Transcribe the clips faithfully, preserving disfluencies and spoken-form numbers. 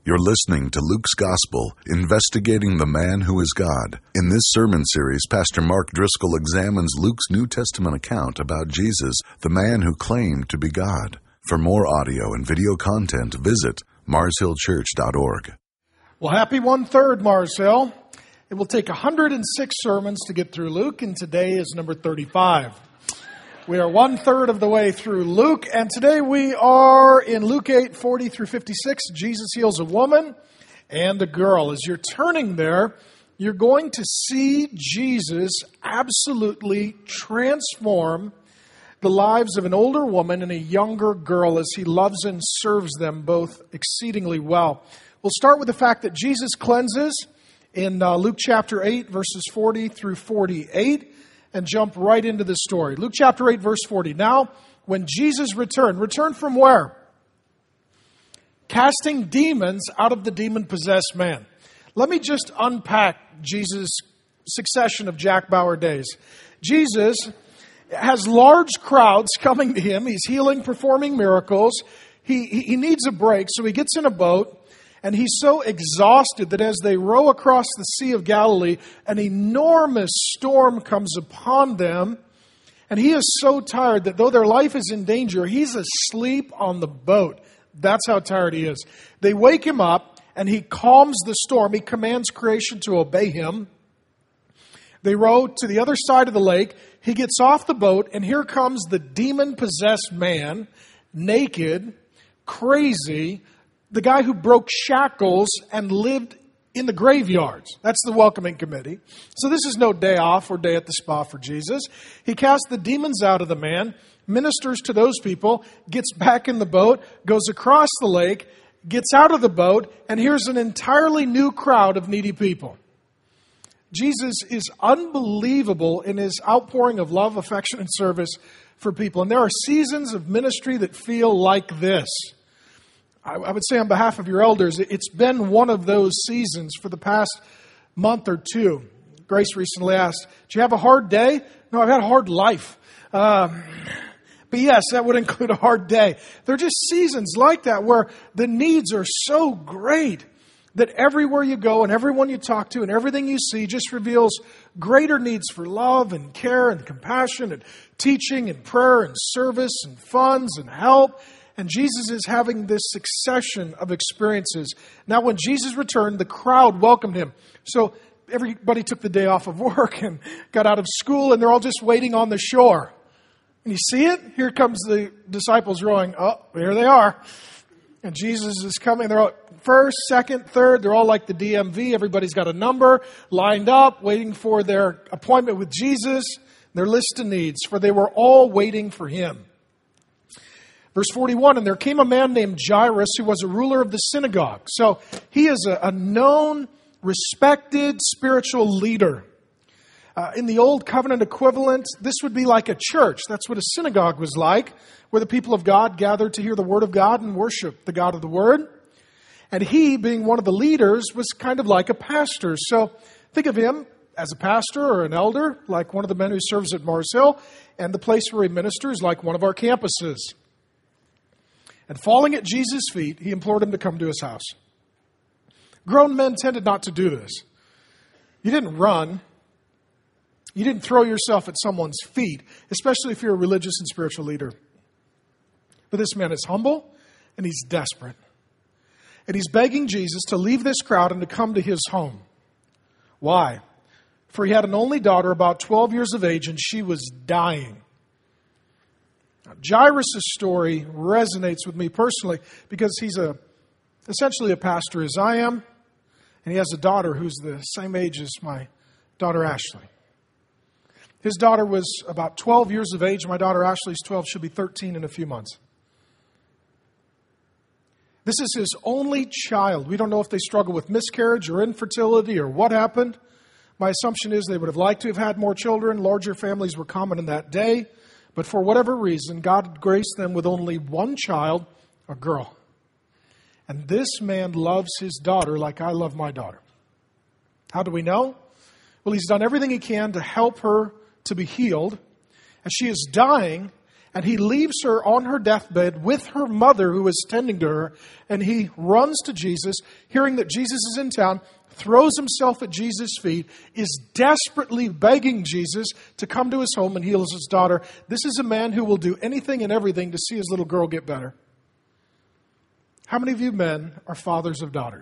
You're listening to Luke's Gospel, investigating the man who is God. In this sermon series, Pastor Mark Driscoll examines Luke's New Testament account about Jesus, the man who claimed to be God. For more audio and video content, visit mars hill church dot org. Well, happy one-third, Mars Hill. It will take one hundred six sermons to get through Luke, and today is number thirty-five. We are one-third of the way through Luke, and today we are in Luke eight, forty through fifty-six. Jesus heals a woman and a girl. As you're turning there, you're going to see Jesus absolutely transform the lives of an older woman and a younger girl as he loves and serves them both exceedingly well. We'll start with the fact that Jesus cleanses in uh, Luke chapter eight, verses forty through forty-eight. And jump right into the story. Luke chapter eight, verse forty. Now, when Jesus returned, returned from where? Casting demons out of the demon-possessed man. Let me just unpack Jesus' succession of Jack Bauer days. Jesus has large crowds coming to him. He's healing, performing miracles. He, he, he needs a break, so he gets in a boat. And he's so exhausted that as they row across the Sea of Galilee, an enormous storm comes upon them. And he is so tired that though their life is in danger, he's asleep on the boat. That's how tired he is. They wake him up and he calms the storm. He commands creation to obey him. They row to the other side of the lake. He gets off the boat and here comes the demon-possessed man, naked, crazy, the guy who broke shackles and lived in the graveyards. That's the welcoming committee. So this is no day off or day at the spa for Jesus. He casts the demons out of the man, ministers to those people, gets back in the boat, goes across the lake, gets out of the boat, and here's an entirely new crowd of needy people. Jesus is unbelievable in his outpouring of love, affection, and service for people. And there are seasons of ministry that feel like this. I would say on behalf of your elders, it's been one of those seasons for the past month or two. Grace recently asked, do you have a hard day? No, I've had a hard life. Um, but yes, that would include a hard day. There are just seasons like that where the needs are so great that everywhere you go and everyone you talk to and everything you see just reveals greater needs for love and care and compassion and teaching and prayer and service and funds and help. And Jesus is having this succession of experiences. Now, when Jesus returned, the crowd welcomed him. So everybody took the day off of work and got out of school, and they're all just waiting on the shore. And you see it? Here comes the disciples rowing. Oh, here they are. And Jesus is coming. They're all first, second, third. They're all like the D M V. Everybody's got a number lined up, waiting for their appointment with Jesus, their list of needs, for they were all waiting for him. Verse forty-one, and there came a man named Jairus who was a ruler of the synagogue. So he is a, a known, respected spiritual leader. Uh, in the Old Covenant equivalent, this would be like a church. That's what a synagogue was like, where the people of God gathered to hear the word of God and worship the God of the word. And he, being one of the leaders, was kind of like a pastor. So think of him as a pastor or an elder, like one of the men who serves at Mars Hill, and the place where he ministers, like one of our campuses. And falling at Jesus' feet, he implored him to come to his house. Grown men tended not to do this. You didn't run. You didn't throw yourself at someone's feet, especially if you're a religious and spiritual leader. But this man is humble and he's desperate. And he's begging Jesus to leave this crowd and to come to his home. Why? For he had an only daughter about twelve years of age and she was dying. Jairus' story resonates with me personally because he's a essentially a pastor as I am, and he has a daughter who's the same age as my daughter Ashley. His daughter was about twelve years of age. My daughter Ashley's twelve. She'll be thirteen in a few months. This is his only child. We don't know if they struggle with miscarriage or infertility or what happened. My assumption is they would have liked to have had more children. Larger families were common in that day. But for whatever reason, God graced them with only one child, a girl. And this man loves his daughter like I love my daughter. How do we know? Well, he's done everything he can to help her to be healed. As she is dying, And he leaves her on her deathbed with her mother who is tending to her. And he runs to Jesus, hearing that Jesus is in town, throws himself at Jesus' feet, is desperately begging Jesus to come to his home and heal his daughter. This is a man who will do anything and everything to see his little girl get better. How many of you men are fathers of daughters?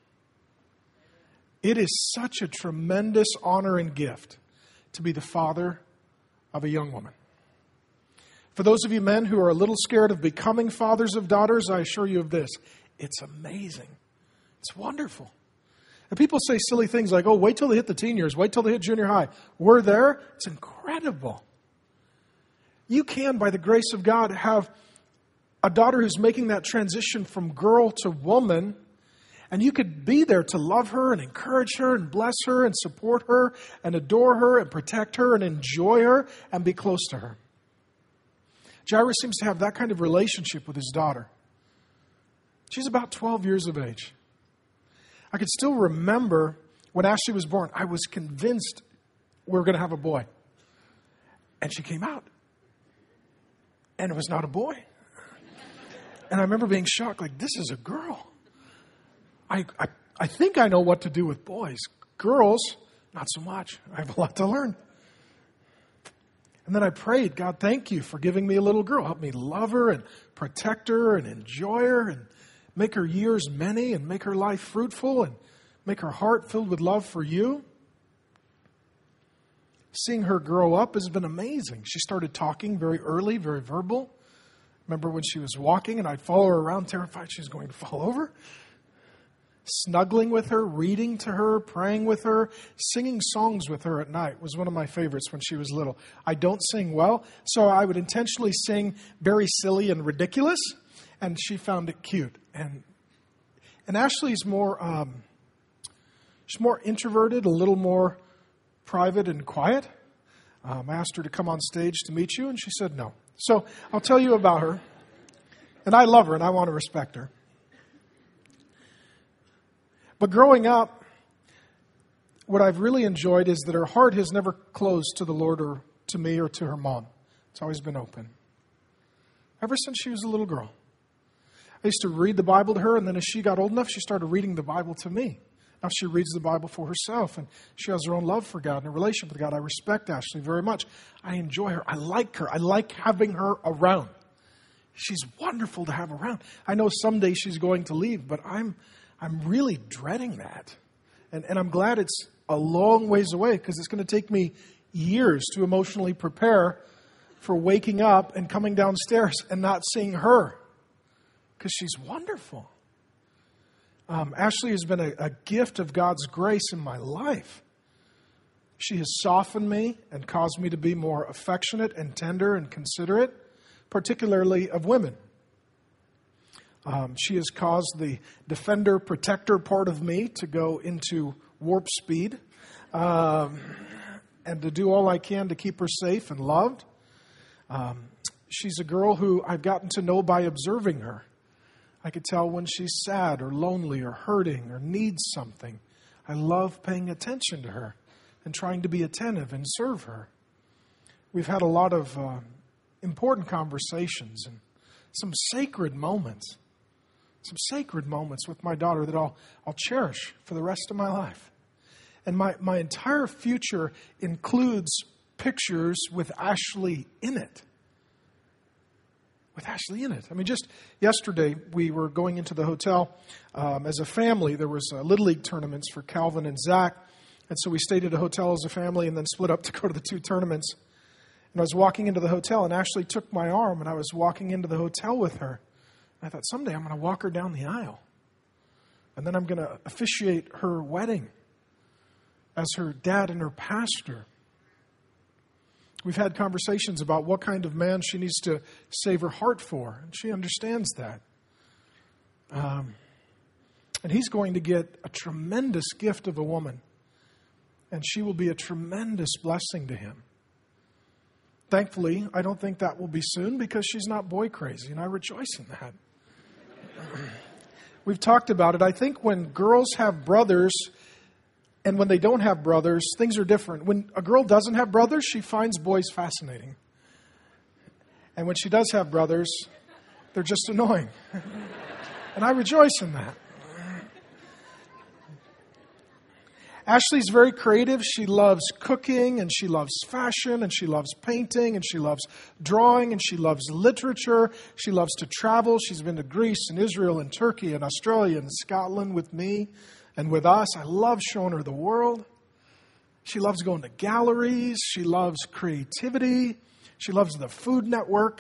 It is such a tremendous honor and gift to be the father of a young woman. For those of you men who are a little scared of becoming fathers of daughters, I assure you of this. It's amazing. It's wonderful. And people say silly things like, oh, wait till they hit the teen years. Wait till they hit junior high. We're there. It's incredible. You can, by the grace of God, have a daughter who's making that transition from girl to woman. And you could be there to love her and encourage her and bless her and support her and adore her and protect her and enjoy her and be close to her. Jairus seems to have that kind of relationship with his daughter. She's about twelve years of age. I could still remember when Ashley was born, I was convinced we were going to have a boy. And she came out. And it was not a boy. And I remember being shocked, like, this is a girl. I, I, I think I know what to do with boys. Girls, not so much. I have a lot to learn. And then I prayed, God, thank you for giving me a little girl. Help me love her and protect her and enjoy her and make her years many and make her life fruitful and make her heart filled with love for you. Seeing her grow up has been amazing. She started talking very early, very verbal. Remember when she was walking and I'd follow her around terrified she was going to fall over? Snuggling with her, reading to her, praying with her, singing songs with her at night was one of my favorites when she was little. I don't sing well, so I would intentionally sing very silly and ridiculous, and she found it cute. And and Ashley's more um, she's more introverted, a little more private and quiet. Um, I asked her to come on stage to meet you, and she said no. So I'll tell you about her, and I love her, and I want to respect her. But growing up, what I've really enjoyed is that her heart has never closed to the Lord or to me or to her mom. It's always been open. Ever since she was a little girl. I used to read the Bible to her, and then as she got old enough, she started reading the Bible to me. Now she reads the Bible for herself, and she has her own love for God and a relationship with God. I respect Ashley very much. I enjoy her. I like her. I like having her around. She's wonderful to have around. I know someday she's going to leave, but I'm I'm really dreading that. And, and I'm glad it's a long ways away because it's going to take me years to emotionally prepare for waking up and coming downstairs and not seeing her because she's wonderful. Um, Ashley has been a, a gift of God's grace in my life. She has softened me and caused me to be more affectionate and tender and considerate, particularly of women. Um, she has caused the defender, protector part of me to go into warp speed um, and to do all I can to keep her safe and loved. Um, she's a girl who I've gotten to know by observing her. I could tell when she's sad or lonely or hurting or needs something. I love paying attention to her and trying to be attentive and serve her. We've had a lot of uh, important conversations and some sacred moments. Some sacred moments with my daughter that I'll I'll cherish for the rest of my life. And my, my entire future includes pictures with Ashley in it. With Ashley in it. I mean, just yesterday we were going into the hotel um, as a family. There was uh, Little League tournaments for Calvin and Zach. And so we stayed at a hotel as a family and then split up to go to the two tournaments. And I was walking into the hotel and Ashley took my arm and I was walking into the hotel with her. I thought, someday I'm going to walk her down the aisle. And then I'm going to officiate her wedding as her dad and her pastor. We've had conversations about what kind of man she needs to save her heart for. And she understands that. Um, and he's going to get a tremendous gift of a woman. And she will be a tremendous blessing to him. Thankfully, I don't think that will be soon because she's not boy crazy. And I rejoice in that. We've talked about it. I think when girls have brothers and when they don't have brothers, things are different. When a girl doesn't have brothers, she finds boys fascinating. And when she does have brothers, they're just annoying. And I rejoice in that. Ashley's very creative. She loves cooking, and she loves fashion, and she loves painting, and she loves drawing, and she loves literature. She loves to travel. She's been to Greece and Israel and Turkey and Australia and Scotland with me and with us. I love showing her the world. She loves going to galleries. She loves creativity. She loves the Food Network.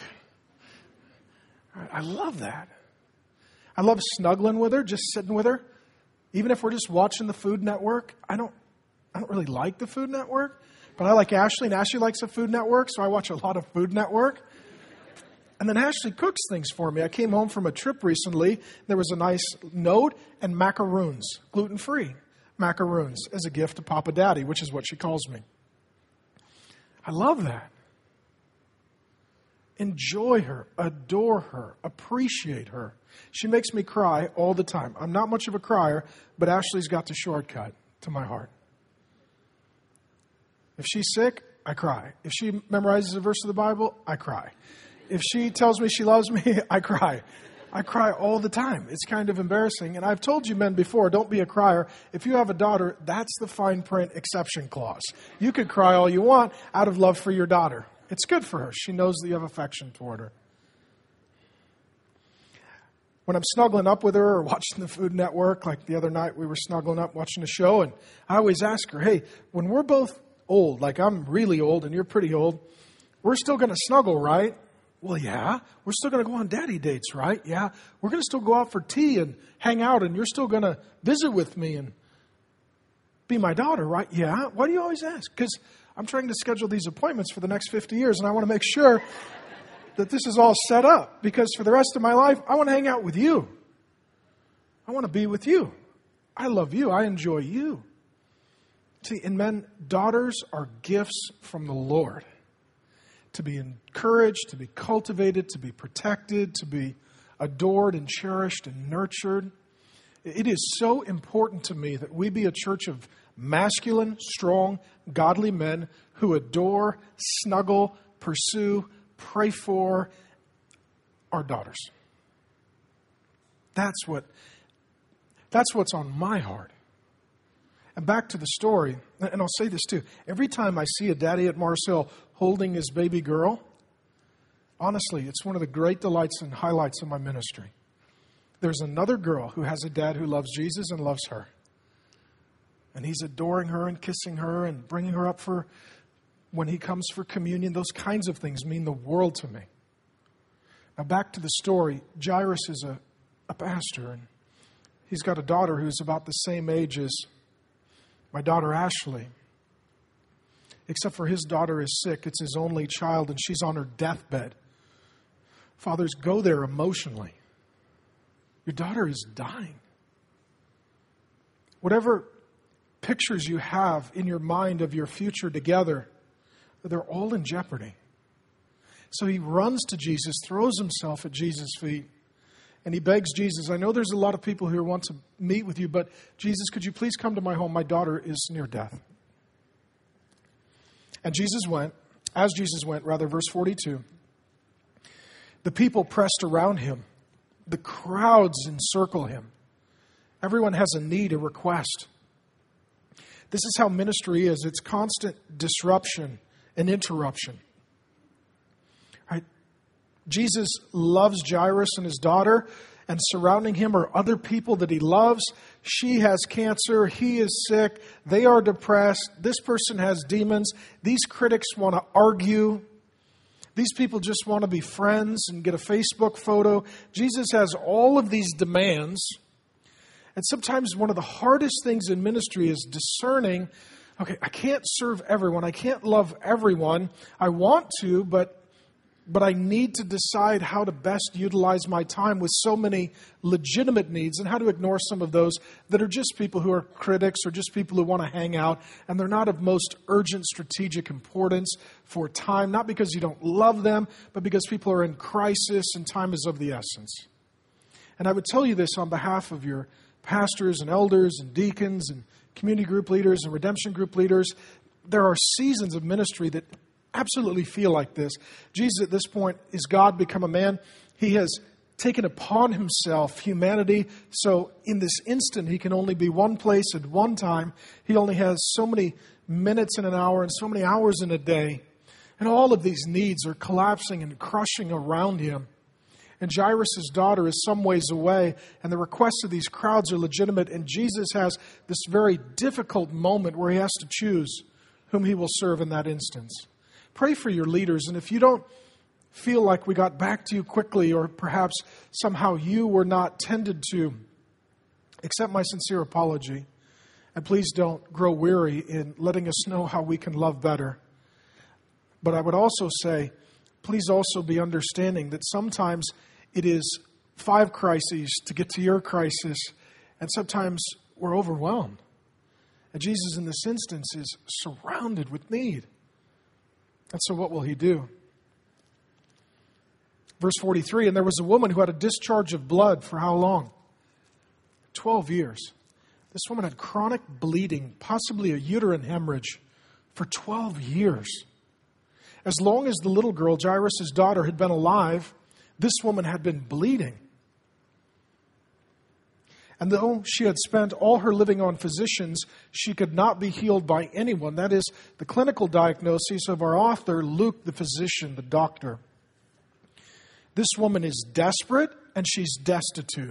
I love that. I love snuggling with her, just sitting with her. Even if we're just watching the Food Network, I don't I don't really like the Food Network, but I like Ashley, and Ashley likes the Food Network, so I watch a lot of Food Network. And then Ashley cooks things for me. I came home from a trip recently. There was a nice note and macaroons, gluten-free macaroons, as a gift to Papa Daddy, which is what she calls me. I love that. Enjoy her, adore her, appreciate her. She makes me cry all the time. I'm not much of a crier, but Ashley's got the shortcut to my heart. If she's sick, I cry. If she memorizes a verse of the Bible, I cry. If she tells me she loves me, I cry. I cry all the time. It's kind of embarrassing. And I've told you men before, don't be a crier. If you have a daughter, that's the fine print exception clause. You could cry all you want out of love for your daughter. It's good for her. She knows that you have affection toward her. When I'm snuggling up with her or watching the Food Network, like the other night we were snuggling up watching a show, and I always ask her, hey, when we're both old, like I'm really old and you're pretty old, we're still going to snuggle, right? Well, yeah. We're still going to go on daddy dates, right? Yeah. We're going to still go out for tea and hang out, and you're still going to visit with me and be my daughter, right? Yeah. Why do you always ask? Because I'm trying to schedule these appointments for the next fifty years, and I want to make sure that this is all set up, because for the rest of my life, I want to hang out with you. I want to be with you. I love you. I enjoy you. See, and men, daughters are gifts from the Lord. To be encouraged, to be cultivated, to be protected, to be adored and cherished and nurtured. It is so important to me that we be a church of masculine, strong, godly men who adore, snuggle, pursue, pray for our daughters. That's what, that's what's on my heart. And back to the story, and I'll say this too. Every time I see a daddy at Mars Hill holding his baby girl, honestly, it's one of the great delights and highlights of my ministry. There's another girl who has a dad who loves Jesus and loves her. And he's adoring her and kissing her and bringing her up for when he comes for communion. Those kinds of things mean the world to me. Now back to the story. Jairus is a, a pastor, and he's got a daughter who's about the same age as my daughter Ashley. Except for his daughter is sick. It's his only child, and she's on her deathbed. Fathers, go there emotionally. Your daughter is dying. Whatever pictures you have in your mind of your future together, they're all in jeopardy. So he runs to Jesus, throws himself at Jesus' feet, and he begs Jesus, I know there's a lot of people who want to meet with you, but Jesus, could you please come to my home? My daughter is near death. And Jesus went, as Jesus went, rather, verse forty-two, the people pressed around him. The crowds encircle him. Everyone has a need, a request. This is how ministry is. It's constant disruption and interruption. Right? Jesus loves Jairus and his daughter, and surrounding him are other people that he loves. She has cancer. He is sick. They are depressed. This person has demons. These critics want to argue. These people just want to be friends and get a Facebook photo. Jesus has all of these demands. And sometimes one of the hardest things in ministry is discerning, okay, I can't serve everyone. I can't love everyone. I want to, but but I need to decide how to best utilize my time with so many legitimate needs, and how to ignore some of those that are just people who are critics or just people who want to hang out, and they're not of most urgent strategic importance for time, not because you don't love them, but because people are in crisis and time is of the essence. And I would tell you this on behalf of your pastors and elders and deacons and community group leaders and redemption group leaders. There are seasons of ministry that absolutely feel like this. Jesus at this point is God become a man. He has taken upon himself humanity. So in this instant, he can only be one place at one time. He only has so many minutes in an hour and so many hours in a day. And all of these needs are collapsing and crushing around him. And Jairus' daughter is some ways away, and the requests of these crowds are legitimate, and Jesus has this very difficult moment where he has to choose whom he will serve in that instance. Pray for your leaders, and if you don't feel like we got back to you quickly, or perhaps somehow you were not tended to, accept my sincere apology, and please don't grow weary in letting us know how we can love better. But I would also say, please also be understanding that sometimes it is five crises to get to your crisis, and sometimes we're overwhelmed. And Jesus in this instance is surrounded with need. And so what will he do? Verse forty-three, and there was a woman who had a discharge of blood for how long? Twelve years. This woman had chronic bleeding, possibly a uterine hemorrhage, for twelve years. As long as the little girl, Jairus' daughter, had been alive, this woman had been bleeding. And though she had spent all her living on physicians, she could not be healed by anyone. That is the clinical diagnosis of our author, Luke, the physician, the doctor. This woman is desperate and she's destitute.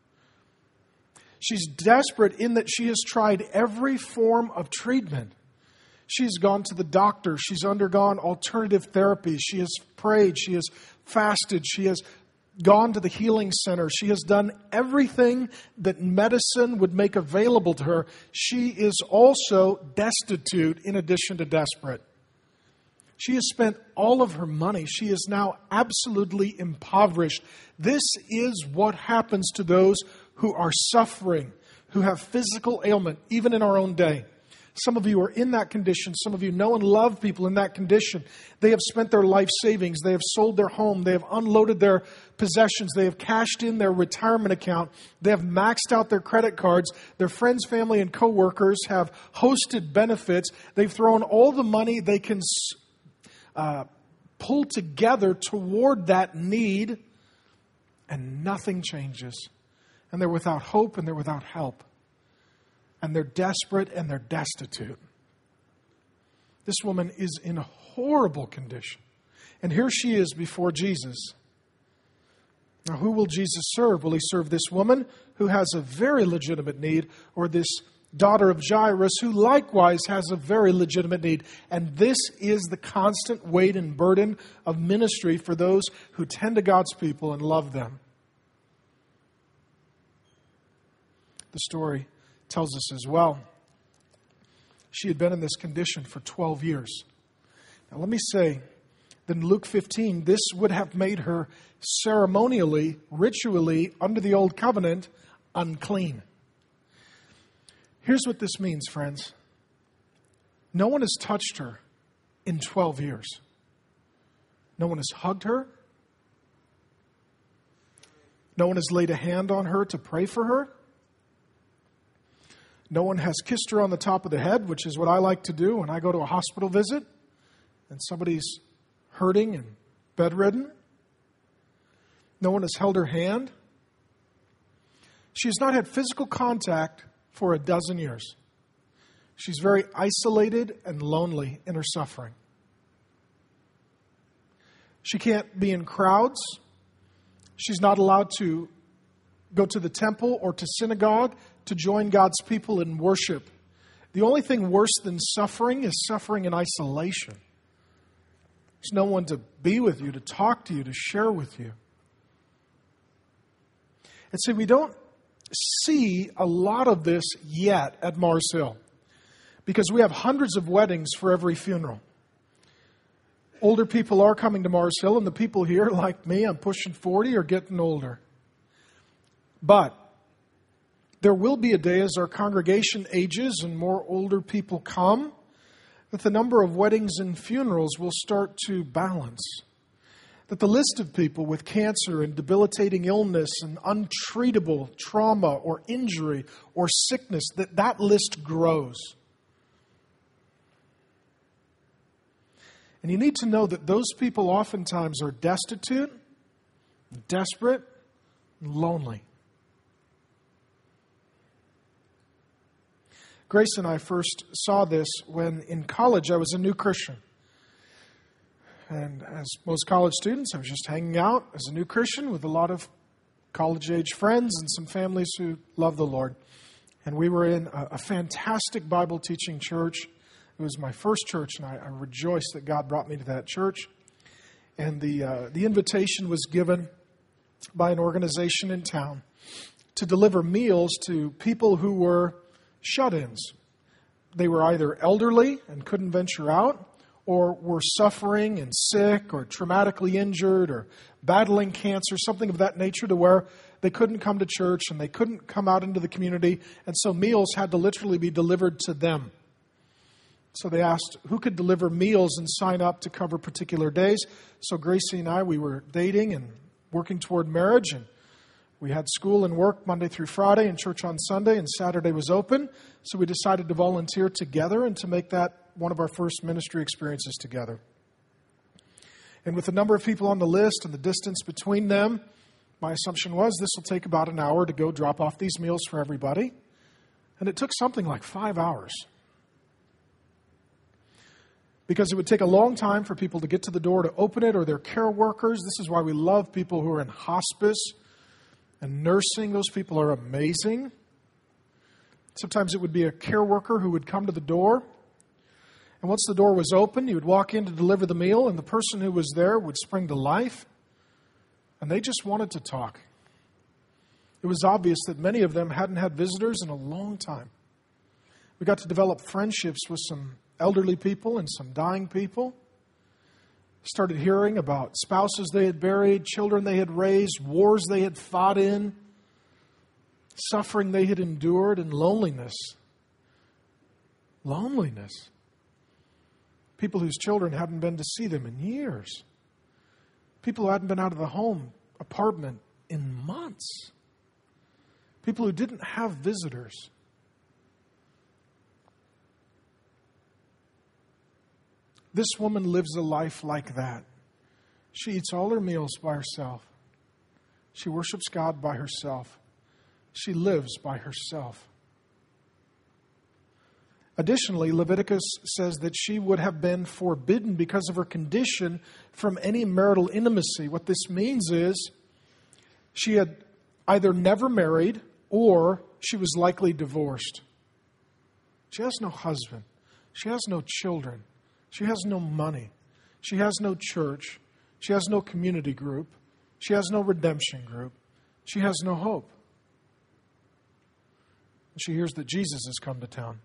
She's desperate in that she has tried every form of treatment. She's gone to the doctor. She's undergone alternative therapies. She has prayed. She has fasted. She has gone to the healing center. She has done everything that medicine would make available to her. She is also destitute in addition to desperate. She has spent all of her money. She is now absolutely impoverished. This is what happens to those who are suffering, who have physical ailment, even in our own day. Some of you are in that condition. Some of you know and love people in that condition. They have spent their life savings. They have sold their home. They have unloaded their possessions. They have cashed in their retirement account. They have maxed out their credit cards. Their friends, family, and coworkers have hosted benefits. They've thrown all the money they can uh, pull together toward that need, and nothing changes. And they're without hope and they're without help. And they're desperate and they're destitute. This woman is in a horrible condition. And here she is before Jesus. Now, who will Jesus serve? Will he serve this woman who has a very legitimate need, or this daughter of Jairus who likewise has a very legitimate need? And this is the constant weight and burden of ministry for those who tend to God's people and love them. The story tells us as well, she had been in this condition for twelve years. Now let me say that in Luke fifteen, this would have made her ceremonially, ritually, under the old covenant, unclean. Here's what this means, friends. No one has touched her in twelve years. No one has hugged her. No one has laid a hand on her to pray for her. No one has kissed her on the top of the head, which is what I like to do when I go to a hospital visit and somebody's hurting and bedridden. No one has held her hand. She has not had physical contact for a dozen years. She's very isolated and lonely in her suffering. She can't be in crowds. She's not allowed to go to the temple or to synagogue to join God's people in worship. The only thing worse than suffering is suffering in isolation. There's no one to be with you, to talk to you, to share with you. And see, we don't see a lot of this yet at Mars Hill because we have hundreds of weddings for every funeral. Older people are coming to Mars Hill, and the people here, like me, I'm pushing forty, are getting older. But there will be a day as our congregation ages and more older people come, that the number of weddings and funerals will start to balance. That the list of people with cancer and debilitating illness and untreatable trauma or injury or sickness, that that list grows. And you need to know that those people oftentimes are destitute, desperate, and lonely. Grace and I first saw this when in college I was a new Christian. And as most college students, I was just hanging out as a new Christian with a lot of college-age friends and some families who love the Lord. And we were in a, a fantastic Bible-teaching church. It was my first church, and I, I rejoiced that God brought me to that church. And the uh, the invitation was given by an organization in town to deliver meals to people who were shut-ins. They were either elderly and couldn't venture out, or were suffering and sick, or traumatically injured, or battling cancer, something of that nature, to where they couldn't come to church and they couldn't come out into the community. And so meals had to literally be delivered to them. So they asked who could deliver meals and sign up to cover particular days. So Gracie and I, we were dating and working toward marriage, and we had school and work Monday through Friday and church on Sunday, and Saturday was open. So we decided to volunteer together and to make that one of our first ministry experiences together. And with the number of people on the list and the distance between them, my assumption was this will take about an hour to go drop off these meals for everybody. And it took something like five hours. Because it would take a long time for people to get to the door to open it, or their care workers. This is why we love people who are in hospice and nursing. Those people are amazing. Sometimes it would be a care worker who would come to the door. And once the door was open, you would walk in to deliver the meal, and the person who was there would spring to life. And they just wanted to talk. It was obvious that many of them hadn't had visitors in a long time. We got to develop friendships with some elderly people and some dying people. Started hearing about spouses they had buried, children they had raised, wars they had fought in, suffering they had endured, and loneliness. Loneliness. People whose children hadn't been to see them in years. People who hadn't been out of the home apartment in months. People who didn't have visitors. This woman lives a life like that. She eats all her meals by herself. She worships God by herself. She lives by herself. Additionally, Leviticus says that she would have been forbidden because of her condition from any marital intimacy. What this means is she had either never married or she was likely divorced. She has no husband. She has no children. She has no money. She has no church. She has no community group. She has no redemption group. She has no hope. She hears that Jesus has come to town.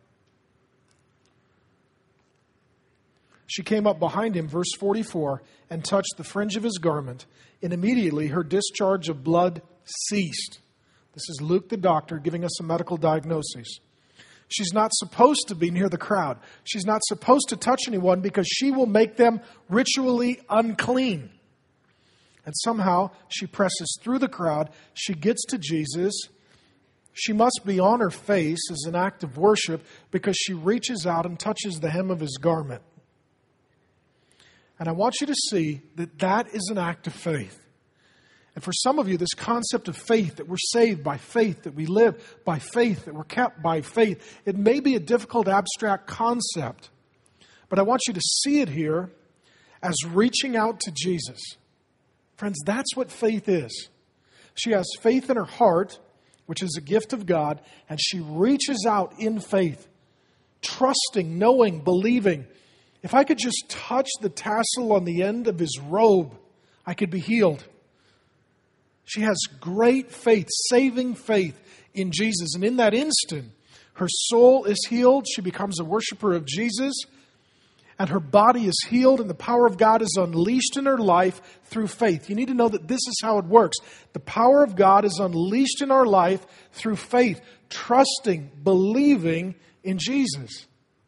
She came up behind him, verse forty-four, and touched the fringe of his garment, and immediately her discharge of blood ceased. This is Luke the doctor giving us a medical diagnosis. She's not supposed to be near the crowd. She's not supposed to touch anyone because she will make them ritually unclean. And somehow she presses through the crowd. She gets to Jesus. She must be on her face as an act of worship because she reaches out and touches the hem of his garment. And I want you to see that that is an act of faith. And for some of you, this concept of faith, that we're saved by faith, that we live by faith, that we're kept by faith, it may be a difficult, abstract concept. But I want you to see it here as reaching out to Jesus. Friends, that's what faith is. She has faith in her heart, which is a gift of God, and she reaches out in faith, trusting, knowing, believing. If I could just touch the tassel on the end of his robe, I could be healed. She has great faith, saving faith in Jesus. And in that instant, her soul is healed. She becomes a worshiper of Jesus. And her body is healed, and the power of God is unleashed in her life through faith. You need to know that this is how it works. The power of God is unleashed in our life through faith, trusting, believing in Jesus.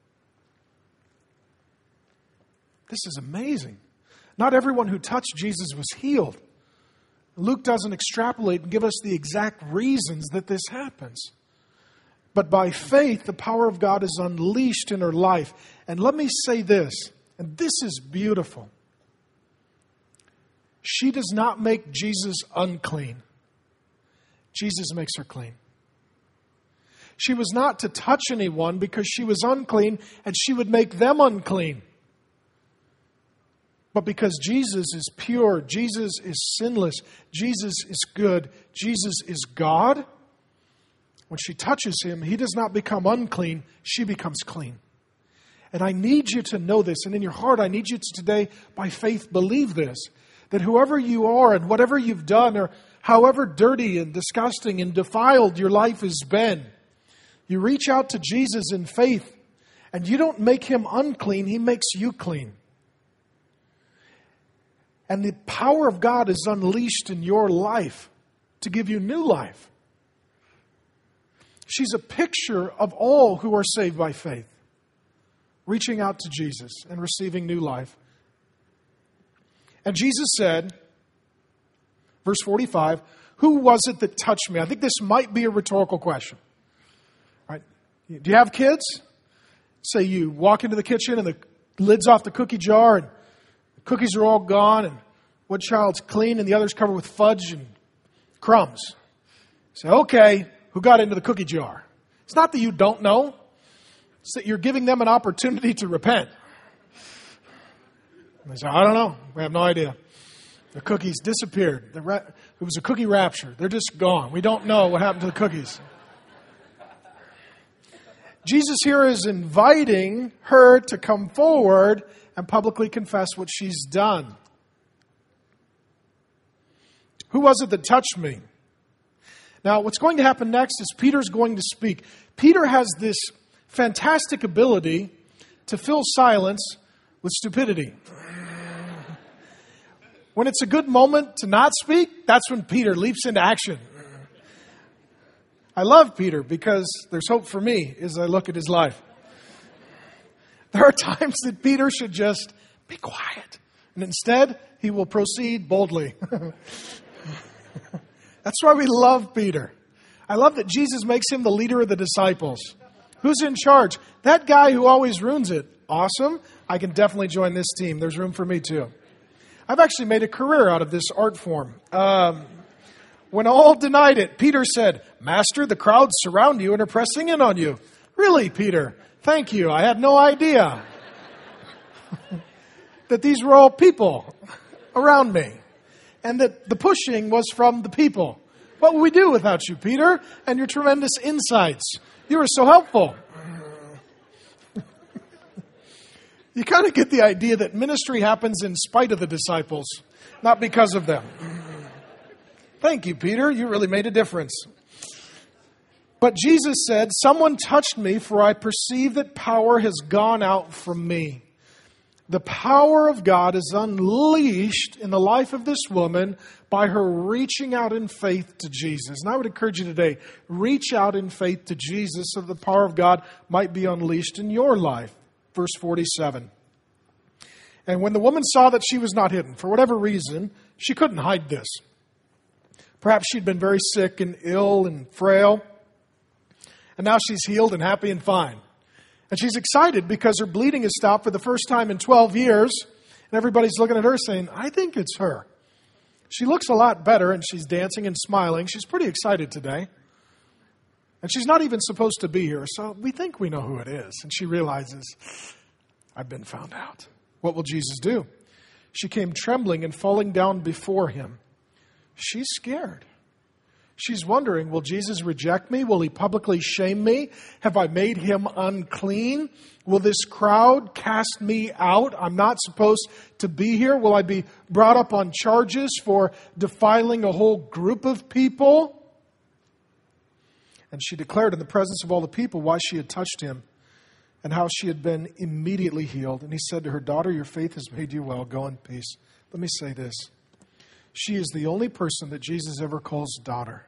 This is amazing. Not everyone who touched Jesus was healed. Luke doesn't extrapolate and give us the exact reasons that this happens. But by faith, the power of God is unleashed in her life. And let me say this. And this is beautiful. She does not make Jesus unclean. Jesus makes her clean. She was not to touch anyone because she was unclean and she would make them unclean. But because Jesus is pure, Jesus is sinless, Jesus is good, Jesus is God, when she touches him, he does not become unclean, she becomes clean. And I need you to know this, and in your heart I need you to today, by faith, believe this, that whoever you are and whatever you've done, or however dirty and disgusting and defiled your life has been, you reach out to Jesus in faith, and you don't make him unclean, he makes you clean. And the power of God is unleashed in your life to give you new life. She's a picture of all who are saved by faith, reaching out to Jesus and receiving new life. And Jesus said, verse forty-five, who was it that touched me? I think this might be a rhetorical question. Right? Do you have kids? Say you walk into the kitchen and the lid's off the cookie jar and the cookies are all gone and one child's clean and the other's covered with fudge and crumbs. Say, okay, who got into the cookie jar? It's not that you don't know. It's that you're giving them an opportunity to repent. And they say, I don't know. We have no idea. The cookies disappeared. The ra- it was a cookie rapture. They're just gone. We don't know what happened to the cookies. Jesus here is inviting her to come forward and publicly confess what she's done. Who was it that touched me? Now, what's going to happen next is Peter's going to speak. Peter has this fantastic ability to fill silence with stupidity. When it's a good moment to not speak, that's when Peter leaps into action. I love Peter because there's hope for me as I look at his life. There are times that Peter should just be quiet. And instead, he will proceed boldly. That's why we love Peter. I love that Jesus makes him the leader of the disciples. Who's in charge? That guy who always ruins it. Awesome. I can definitely join this team. There's room for me too. I've actually made a career out of this art form. Um, when all denied it, Peter said, Master, the crowds surround you and are pressing in on you. Really, Peter? Thank you. I had no idea that these were all people around me. And that the pushing was from the people. What would we do without you, Peter, and your tremendous insights? You were so helpful. You kind of get the idea that ministry happens in spite of the disciples, not because of them. Thank you, Peter. You really made a difference. But Jesus said, someone touched me, for I perceive that power has gone out from me. The power of God is unleashed in the life of this woman by her reaching out in faith to Jesus. And I would encourage you today, reach out in faith to Jesus so the power of God might be unleashed in your life. Verse forty-seven. And when the woman saw that she was not hidden, for whatever reason, she couldn't hide this. Perhaps she'd been very sick and ill and frail. And now she's healed and happy and fine. And she's excited because her bleeding has stopped for the first time in twelve years. And everybody's looking at her saying, I think it's her. She looks a lot better and she's dancing and smiling. She's pretty excited today. And she's not even supposed to be here. So we think we know who it is. And she realizes, I've been found out. What will Jesus do? She came trembling and falling down before him. She's scared. She's wondering, will Jesus reject me? Will he publicly shame me? Have I made him unclean? Will this crowd cast me out? I'm not supposed to be here. Will I be brought up on charges for defiling a whole group of people? And she declared in the presence of all the people why she had touched him and how she had been immediately healed. And he said to her, daughter, your faith has made you well. Go in peace. Let me say this. She is the only person that Jesus ever calls daughter.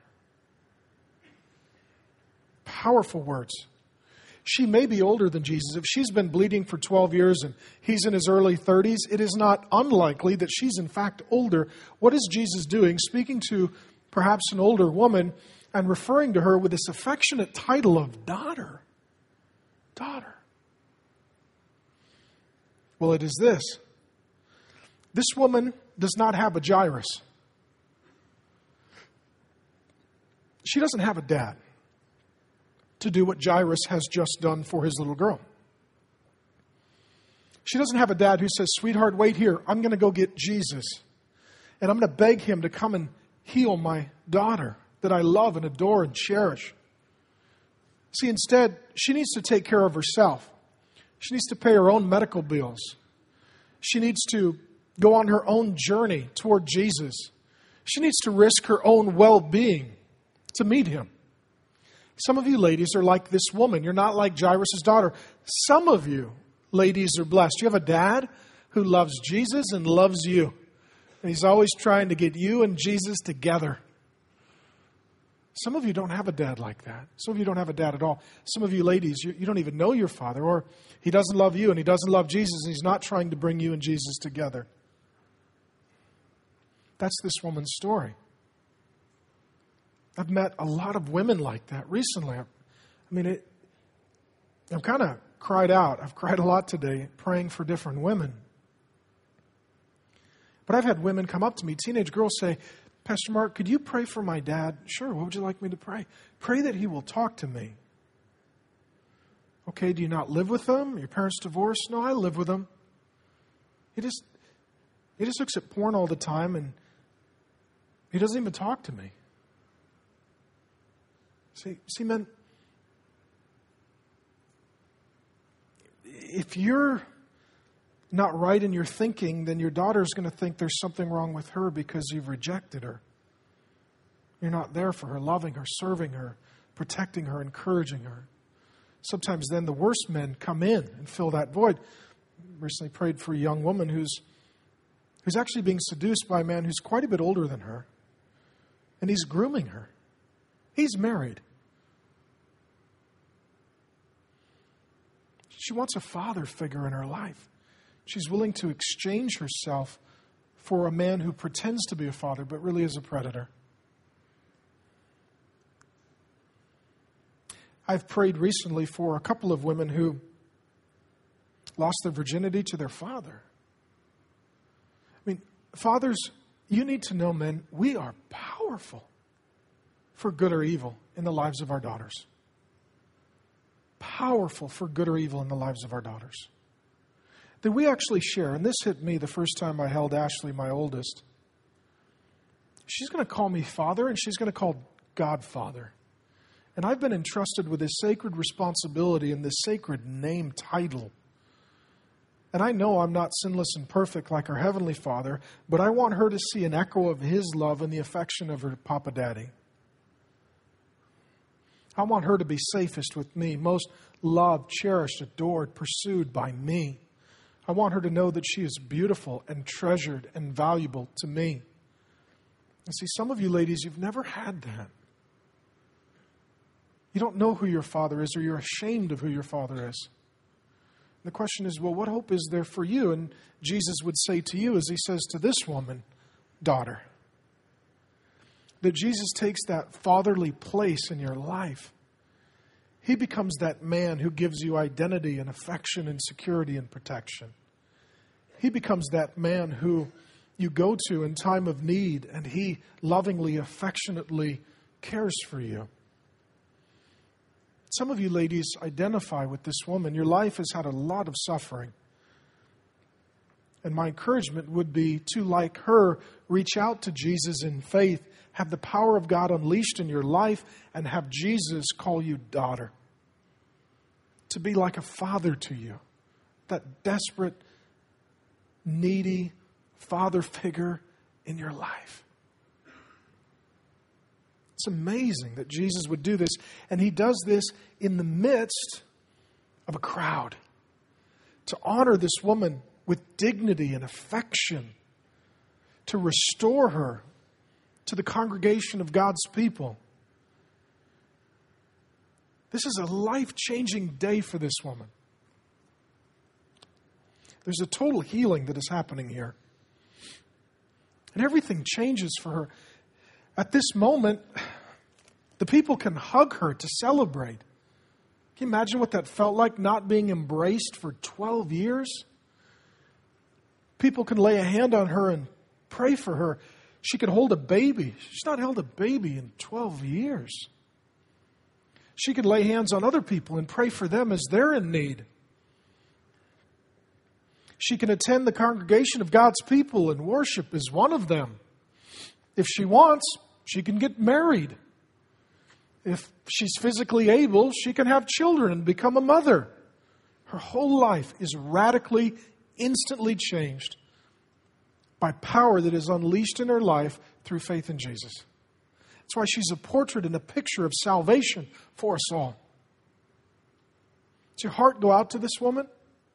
Powerful words. She may be older than Jesus. If she's been bleeding for twelve years and he's in his early thirties, it is not unlikely that she's in fact older. What is Jesus doing? Speaking to perhaps an older woman and referring to her with this affectionate title of daughter. Daughter. Well, it is this. This woman does not have a Jairus. She doesn't have a dad to do what Jairus has just done for his little girl. She doesn't have a dad who says, sweetheart, wait here. I'm going to go get Jesus. And I'm going to beg him to come and heal my daughter that I love and adore and cherish. See, instead, she needs to take care of herself. She needs to pay her own medical bills. She needs to go on her own journey toward Jesus. She needs to risk her own well-being to meet him. Some of you ladies are like this woman. You're not like Jairus' daughter. Some of you ladies are blessed. You have a dad who loves Jesus and loves you. And he's always trying to get you and Jesus together. Some of you don't have a dad like that. Some of you don't have a dad at all. Some of you ladies, you, you don't even know your father, or he doesn't love you and he doesn't love Jesus and he's not trying to bring you and Jesus together. That's this woman's story. I've met a lot of women like that recently. I mean, it, I've kind of cried out. I've cried a lot today praying for different women. But I've had women come up to me, teenage girls say, Pastor Mark, could you pray for my dad? Sure, what would you like me to pray? Pray that he will talk to me. Okay, do you not live with them? Your parents divorced? No, I live with them. He just, he just looks at porn all the time and he doesn't even talk to me. See, see, men, if you're not right in your thinking, then your daughter's going to think there's something wrong with her because you've rejected her. You're not there for her, loving her, serving her, protecting her, encouraging her. Sometimes then the worst men come in and fill that void. I recently prayed for a young woman who's who's actually being seduced by a man who's quite a bit older than her. And he's grooming her. He's married. She wants a father figure in her life. She's willing to exchange herself for a man who pretends to be a father but really is a predator. I've prayed recently for a couple of women who lost their virginity to their father. I mean, fathers, you need to know, men, we are powerful for good or evil in the lives of our daughters. Powerful for good or evil in the lives of our daughters. That we actually share, and this hit me the first time I held Ashley, my oldest. She's going to call me father, and she's going to call God Father. And I've been entrusted with this sacred responsibility and this sacred name title. And I know I'm not sinless and perfect like our Heavenly Father, but I want her to see an echo of His love and the affection of her Papa Daddy. I want her to be safest with me, most loved, cherished, adored, pursued by me. I want her to know that she is beautiful and treasured and valuable to me. And see, some of you ladies, you've never had that. You don't know who your father is, or you're ashamed of who your father is. The question is, well, what hope is there for you? And Jesus would say to you, as He says to this woman, daughter, that Jesus takes that fatherly place in your life. He becomes that man who gives you identity and affection and security and protection. He becomes that man who you go to in time of need, and He lovingly, affectionately cares for you. Some of you ladies identify with this woman. Your life has had a lot of suffering. And my encouragement would be to, like her, reach out to Jesus in faith, have the power of God unleashed in your life, and have Jesus call you daughter. To be like a father to you. That desperate, needy father figure in your life. It's amazing that Jesus would do this. And He does this in the midst of a crowd. To honor this woman with dignity and affection. To restore her to the congregation of God's people. This is a life-changing day for this woman. There's a total healing that is happening here. And everything changes for her. At this moment, the people can hug her to celebrate. Can you imagine what that felt like, not being embraced for twelve years? People can lay a hand on her and pray for her. She could hold a baby. She's not held a baby in twelve years. She can lay hands on other people and pray for them as they're in need. She can attend the congregation of God's people and worship as one of them. If she wants, she can get married. If she's physically able, she can have children and become a mother. Her whole life is radically, instantly changed by power that is unleashed in her life through faith in Jesus. That's why she's a portrait and a picture of salvation for us all. Does your heart go out to this woman?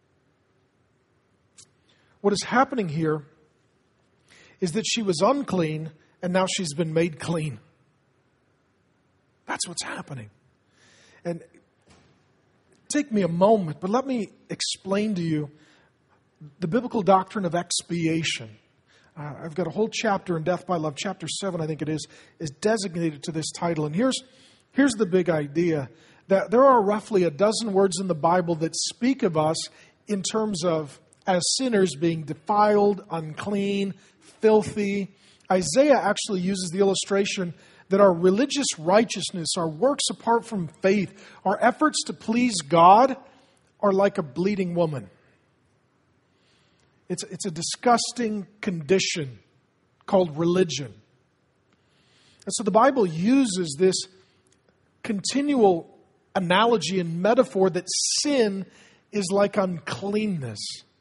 What is happening here is that she was unclean and now she's been made clean. That's what's happening. And take me a moment, but let me explain to you the biblical doctrine of expiation. Uh, I've got a whole chapter in Death by Love, chapter seven, I think it is, is designated to this title. And here's, here's the big idea, that there are roughly a dozen words in the Bible that speak of us in terms of as sinners being defiled, unclean, filthy. Isaiah actually uses the illustration that our religious righteousness, our works apart from faith, our efforts to please God are like a bleeding woman. It's, it's a disgusting condition called religion. And so the Bible uses this continual analogy and metaphor that sin is like uncleanness.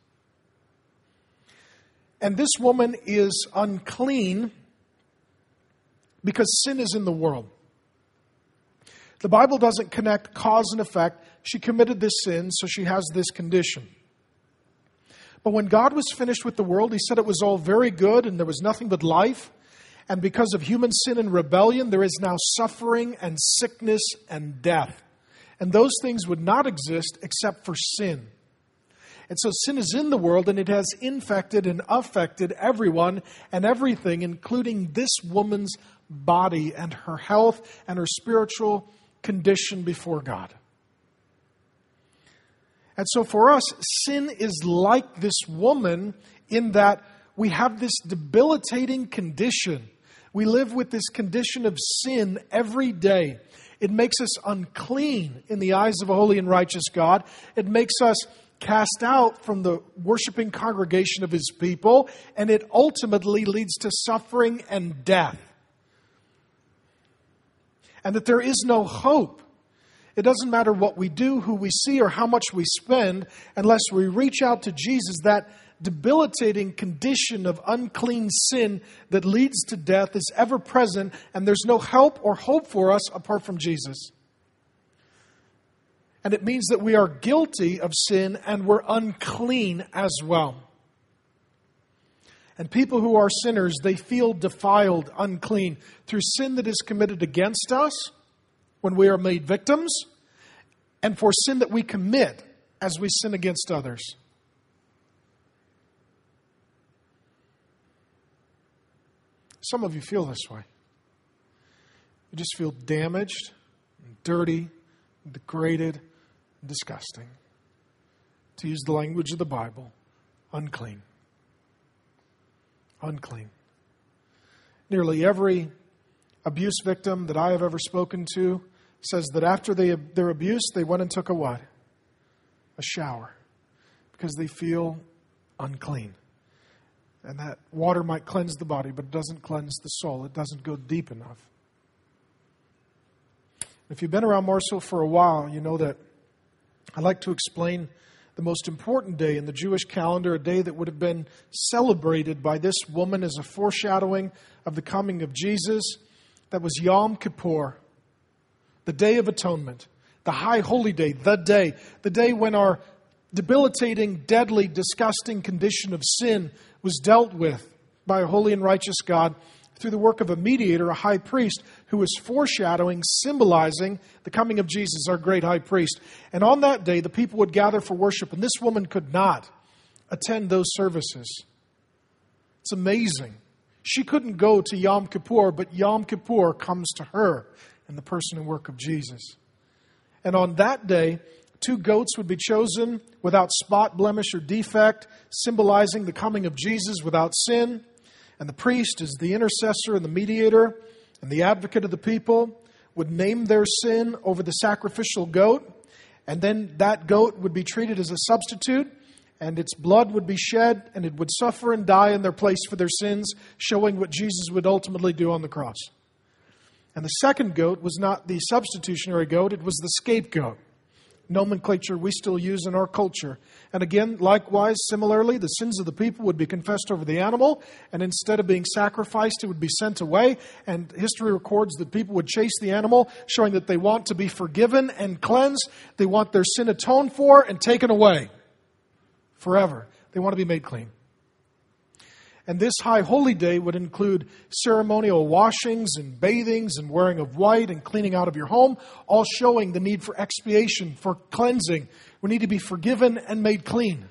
And this woman is unclean because sin is in the world. The Bible doesn't connect cause and effect. She committed this sin, so she has this condition. But when God was finished with the world, He said it was all very good and there was nothing but life. And because of human sin and rebellion, there is now suffering and sickness and death. And those things would not exist except for sin. And so sin is in the world, and it has infected and affected everyone and everything, including this woman's body and her health and her spiritual condition before God. And so for us, sin is like this woman in that we have this debilitating condition. We live with this condition of sin every day. It makes us unclean in the eyes of a holy and righteous God. It makes us cast out from the worshiping congregation of His people, and it ultimately leads to suffering and death. And that there is no hope. It doesn't matter what we do, who we see, or how much we spend, unless we reach out to Jesus. That debilitating condition of unclean sin that leads to death is ever present, and there's no help or hope for us apart from Jesus. And it means that we are guilty of sin and we're unclean as well. And people who are sinners, they feel defiled, unclean, through sin that is committed against us when we are made victims, and for sin that we commit as we sin against others. Some of you feel this way. You just feel damaged, and dirty, and degraded, and disgusting. To use the language of the Bible, unclean. Unclean. Nearly every abuse victim that I have ever spoken to says that after they, their abuse, they went and took a what? A shower. Because they feel unclean. And that water might cleanse the body, but it doesn't cleanse the soul. It doesn't go deep enough. If you've been around Mooresville for a while, you know that I like to explain the most important day in the Jewish calendar, a day that would have been celebrated by this woman as a foreshadowing of the coming of Jesus. That was Yom Kippur, the Day of Atonement, the High Holy Day, the day, the day when our debilitating, deadly, disgusting condition of sin was dealt with by a holy and righteous God through the work of a mediator, a high priest, who was foreshadowing, symbolizing the coming of Jesus, our great high priest. And on that day, the people would gather for worship, and this woman could not attend those services. It's amazing. She couldn't go to Yom Kippur, but Yom Kippur comes to her in the person and work of Jesus. And on that day, Two goats would be chosen without spot, blemish, or defect, symbolizing the coming of Jesus without sin. And the priest is the intercessor and the mediator and the advocate of the people, would name their sin over the sacrificial goat. And then that goat would be treated as a substitute, and its blood would be shed, and it would suffer and die in their place for their sins, showing what Jesus would ultimately do on the cross. And the second goat was not the substitutionary goat, it was the scapegoat. Nomenclature we still use in our culture. And again, likewise, similarly, the sins of the people would be confessed over the animal, and instead of being sacrificed, it would be sent away. And history records that people would chase the animal, showing that they want to be forgiven and cleansed. They want their sin atoned for and taken away forever. They want to be made clean. And this high holy day would include ceremonial washings and bathings and wearing of white and cleaning out of your home, all showing the need for expiation, for cleansing. We need to be forgiven and made clean.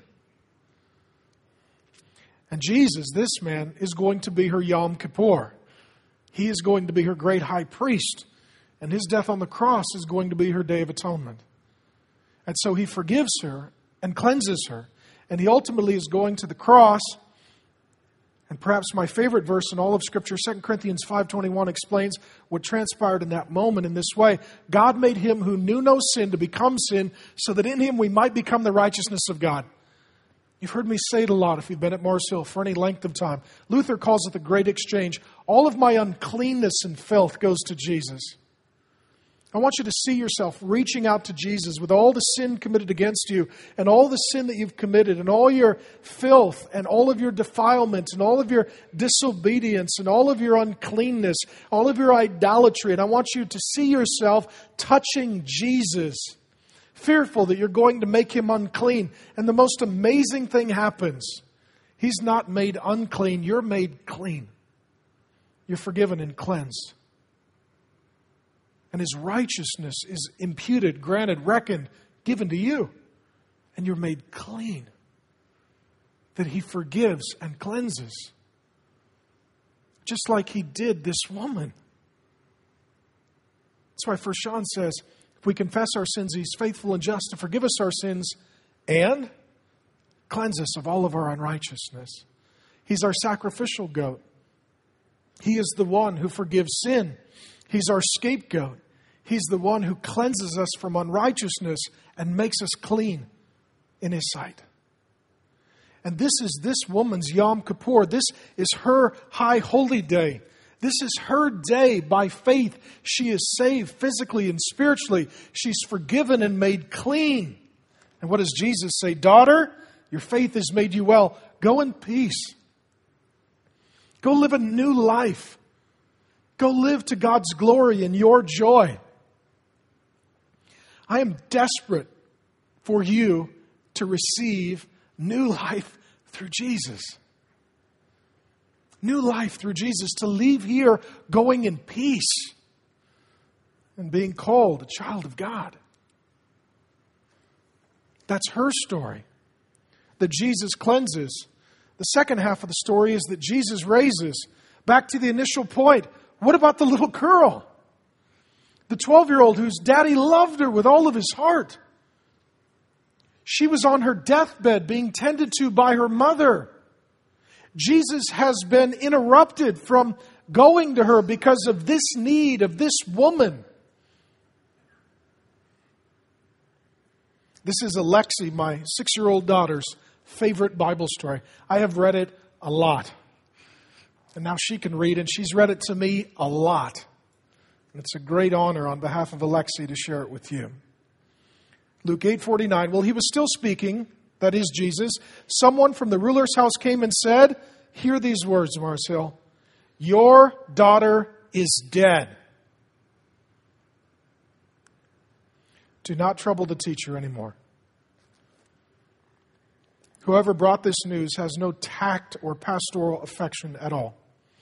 And Jesus, this man, is going to be her Yom Kippur. He is going to be her great high priest. And his death on the cross is going to be her day of atonement. And so he forgives her and cleanses her. And he ultimately is going to the cross. And perhaps my favorite verse in all of Scripture, Second Corinthians five twenty-one, explains what transpired in that moment in this way. God made him who knew no sin to become sin, so that in him we might become the righteousness of God. You've heard me say it a lot if you've been at Mars Hill for any length of time. Luther calls it the great exchange. All of my uncleanness and filth goes to Jesus. I want you to see yourself reaching out to Jesus with all the sin committed against you and all the sin that you've committed and all your filth and all of your defilement and all of your disobedience and all of your uncleanness, all of your idolatry. And I want you to see yourself touching Jesus, fearful that you're going to make him unclean. And the most amazing thing happens. He's not made unclean. You're made clean. You're forgiven and cleansed. And his righteousness is imputed, granted, reckoned, given to you. And you're made clean. That he forgives and cleanses. Just like he did this woman. That's why First John says, if we confess our sins, he's faithful and just to forgive us our sins and cleanse us of all of our unrighteousness. He's our sacrificial goat. He is the one who forgives sin. He's our scapegoat. He's the one who cleanses us from unrighteousness and makes us clean in his sight. And this is this woman's Yom Kippur. This is her high holy day. This is her day. By faith, she is saved physically and spiritually. She's forgiven and made clean. And what does Jesus say? Daughter, your faith has made you well. Go in peace. Go live a new life. Go live to God's glory and your joy. I am desperate for you to receive new life through Jesus. New life through Jesus. To leave here going in peace and being called a child of God. That's her story. That Jesus cleanses. The second half of the story is that Jesus raises. Back to the initial point. What about the little girl? The twelve-year-old whose daddy loved her with all of his heart. She was on her deathbed being tended to by her mother. Jesus has been interrupted from going to her because of this need of this woman. This is Alexi, my six-year-old daughter's favorite Bible story. I have read it a lot. And now she can read, and she's read it to me a lot. And it's a great honor on behalf of Alexi to share it with you. Luke eight forty-nine, while he was still speaking, that is Jesus, someone from the ruler's house came and said, hear these words, Mars Hill, your daughter is dead. Do not trouble the teacher anymore. Whoever brought this news has no tact or pastoral affection at all.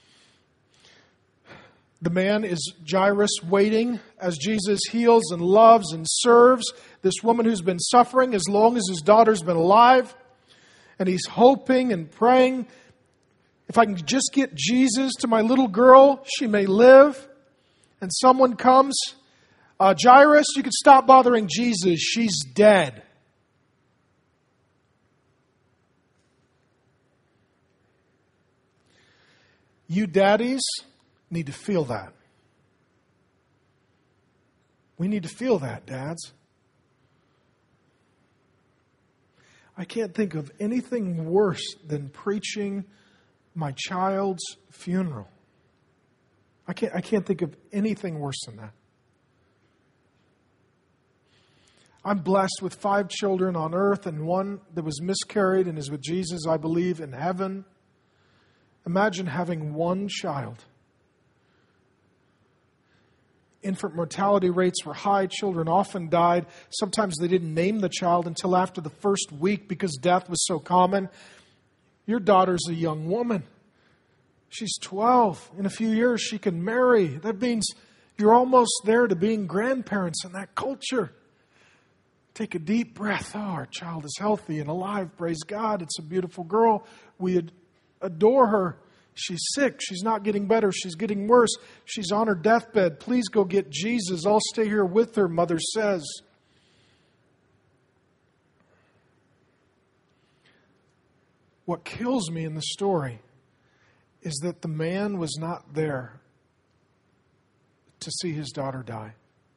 The man is Jairus, waiting as Jesus heals and loves and serves this woman who's been suffering as long as his daughter's been alive. And he's hoping and praying, if I can just get Jesus to my little girl, she may live. And someone comes Uh, Jairus, you can stop bothering Jesus. She's dead. You daddies need to feel that. We need to feel that, dads. I can't think of anything worse than preaching my child's funeral. I can't, I can't think of anything worse than that. I'm blessed with five children on earth and one that was miscarried and is with Jesus, I believe, in heaven. Imagine having one child. Infant mortality rates were high. Children often died. Sometimes they didn't name the child until after the first week because death was so common. Your daughter's a young woman. She's twelve. In a few years, she can marry. That means you're almost there to being grandparents in that culture. Take a deep breath. Oh, our child is healthy and alive. Praise God. It's a beautiful girl. We ad- adore her. She's sick. She's not getting better. She's getting worse. She's on her deathbed. Please go get Jesus. I'll stay here with her, mother says. What kills me in the story is that the man was not there to see his daughter die.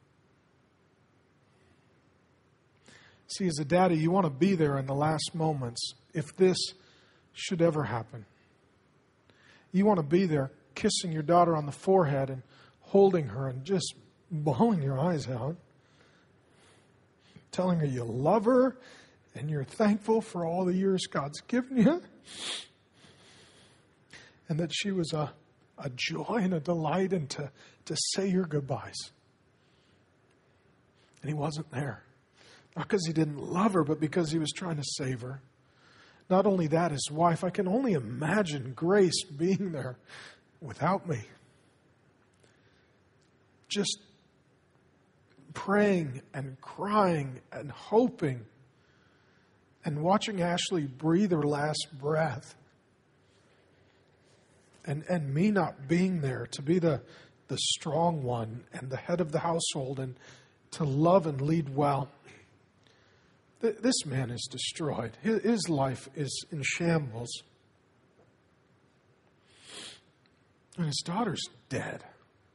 See, as a daddy, you want to be there in the last moments if this should ever happen. You want to be there kissing your daughter on the forehead and holding her and just bawling your eyes out, telling her you love her and you're thankful for all the years God's given you, and that she was a, a joy and a delight, and to, to say your goodbyes. And he wasn't there. Not because he didn't love her, but because he was trying to save her. Not only that, his wife, I can only imagine Grace being there without me. Just praying and crying and hoping and watching Ashley breathe her last breath. And, and me not being there to be the, the strong one and the head of the household and to love and lead well. This man is destroyed. His life is in shambles. And his daughter's dead.